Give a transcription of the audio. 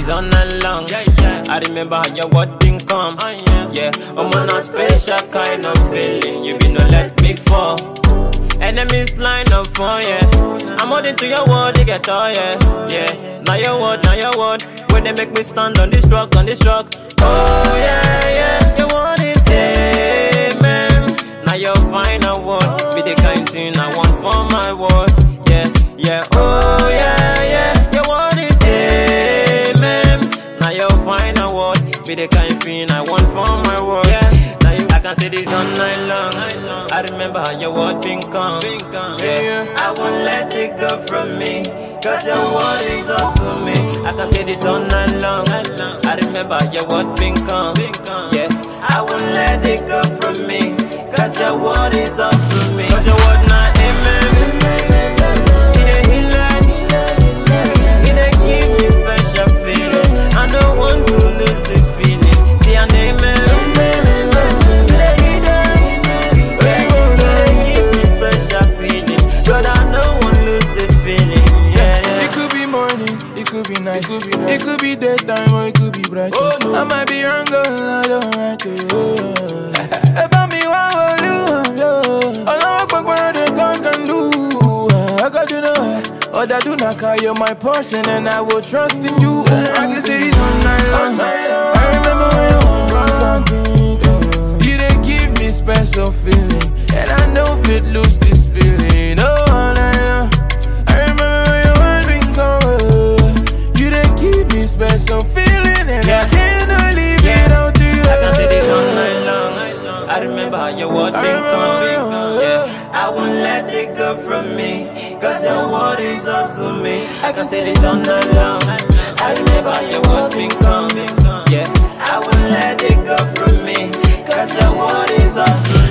this all night long. I remember how your word didn't come. Yeah, I'm on a special kind of feeling. You be no let me fall. Enemies line up for yeah. I'm holding to your word, you get all yeah. Now your word. When they make me stand on this rock, Oh yeah. Your word is amen. Now your final word be the kind thing I want for my word. Yeah. Oh yeah. Your word is amen. Now your final word be the kind thing I want for my word. Yeah. Now I can say this all night long. I remember how your word been come. Yeah. I won't let it go from me, cause your word is up to me. I can say this all night long. I remember how your word been come. Yeah. I won't let it go from me, cause your word is up to me. Cause your word not amen. It a healer. It a give me special feeling. I don't want to lose this feeling. See an amen. It could be daytime or it could be bright. Oh, no. I might be wrong, I don't right to about me, what will you? All I work what they can do. I got to know. All that do not call you my portion, and I will trust in you. I can see this all night long. I remember when you didn't give me special feeling, and I know if it lose this feeling. Oh, all night long. I remember when your word been covered. You didn't give me special feeling, and I cannot leave it out to you. I can say this all night long. I remember how your word been come. Yeah, I won't let it go from me, cause your word is up to me. I can say this all night long. I remember how your word been come. Yeah, I won't let it go from me, cause your word is up to me.